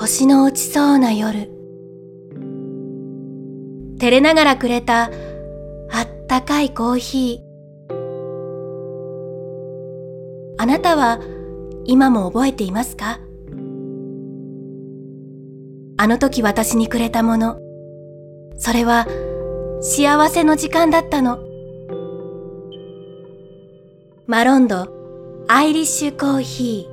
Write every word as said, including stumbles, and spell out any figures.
星の落ちそうな夜。照れながらくれたあったかいコーヒー。あなたは今も覚えていますか？あの時私にくれたもの、それは幸せの時間だったの。マロンド・アイリッシュコーヒー。